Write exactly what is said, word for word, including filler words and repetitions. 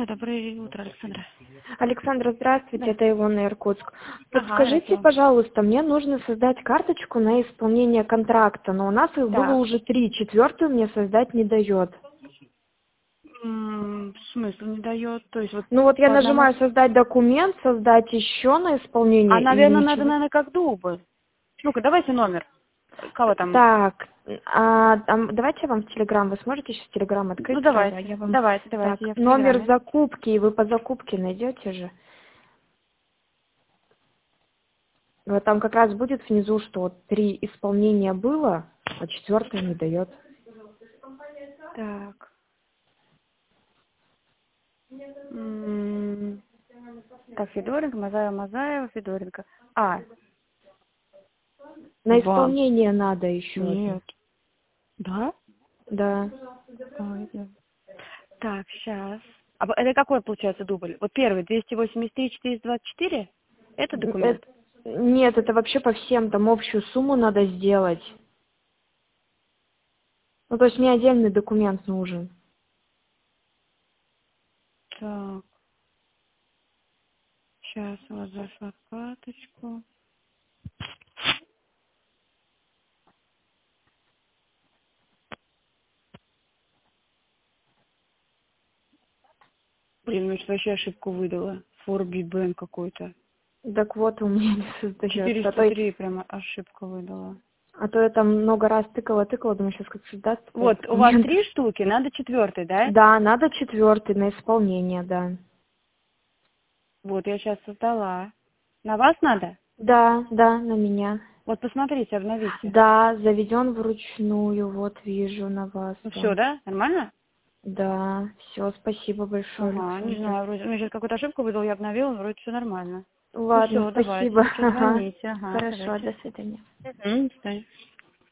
Да, доброе утро, Александра. Александра, здравствуйте, Да. это Илона, Иркутск. Ага, Подскажите, хорошо. пожалуйста, мне нужно создать карточку на исполнение контракта, но у нас их было Так. уже три, четвертую мне создать не дает. М, Смысл не дает. То есть вот Ну вот я по одному... нажимаю создать документ, создать еще на А, исполнение и наверное, надо, ничего. наверное, как дубль. Ну-ка, давайте номер. Кого там? Так, а, там, давайте я вам в Телеграм, вы сможете сейчас Телеграм Ну, открыть сразу, а давайте. я вам... Давайте, Так, давайте, я в номер Телеграме. закупки, вы по закупке найдете же. Вот там как раз будет внизу, что вот три исполнения было, а четвертое не дает. Так. М, Так, Федоренко, Мазаева, Мазаева, Федоренко. А, На два. исполнение надо еще одно. Нет. Да? Да. Ой, да. Так, сейчас. А это какой получается дубль? Вот первый, двести восемьдесят три четыреста двадцать четыре? Это Э, документ? Нет, это вообще по всем, там общую сумму надо сделать. Ну, то есть мне отдельный документ нужен. Так, сейчас у вас зашла в карточку. Блин, ну что вообще ошибку выдала. Форби Бен какой-то. Так вот, у меня не создается. А четыреста то, три прямо ошибка выдала. а то я там много раз тыкала-тыкала, думаю, сейчас как создаться пять Вот, у вас документов. три штуки, надо четвертый, да? Да, надо четвертый на исполнение, да. Вот, я сейчас создала. На вас надо? Да, да, на меня. Вот посмотрите, обновите. Да, заведен вручную, вот вижу на вас Ну все, он. да? Нормально? Да, все, спасибо большое, Ага, не Александра. знаю, вроде, ну, сейчас какую-то ошибку выдал, я обновила, вроде все нормально. Ну Ладно, все, давайте, спасибо. если что, Ага. звоните. Ага, Хорошо, давайте. до свидания. Мгм, до свидания.